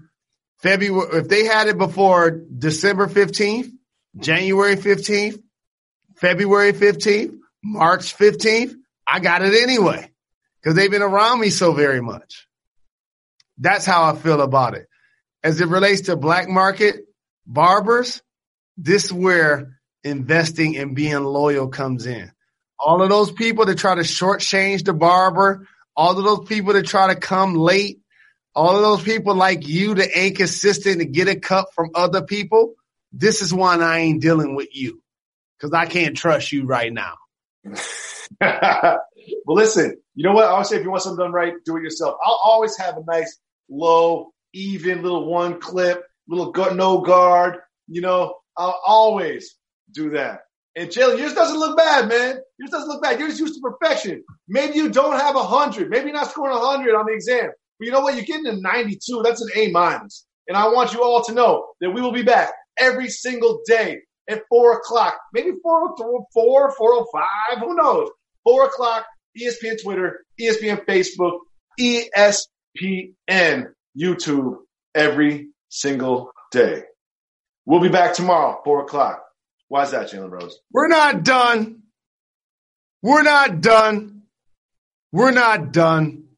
December 15th, January 15th, February 15th, March 15th, I got it anyway because they've been around me so very much. That's how I feel about it. As it relates to black market barbers, this is where investing and being loyal comes in. All of those people that try to shortchange the barber, all of those people that try to come late, all of those people like you that ain't consistent to get a cut from other people, this is why I ain't dealing with you because I can't trust you right now. Well, listen, you know what? I always say if you want something done right, do it yourself. I'll always have a nice, low, even little one clip, little no guard, I'll always do that. And Jalen, yours doesn't look bad, man. Yours doesn't look bad. You're just used to perfection. Maybe you don't have 100. Maybe you're not scoring 100 on the exam. But you know what? You're getting a 92. That's an A-. And I want you all to know that we will be back every single day at 4 o'clock. Maybe 4:04, 4:05. Who knows? 4 o'clock, ESPN Twitter, ESPN Facebook, ESPN YouTube every single day. We'll be back tomorrow, 4 o'clock. Why is that, Jalen Rose? We're not done. We're not done. We're not done.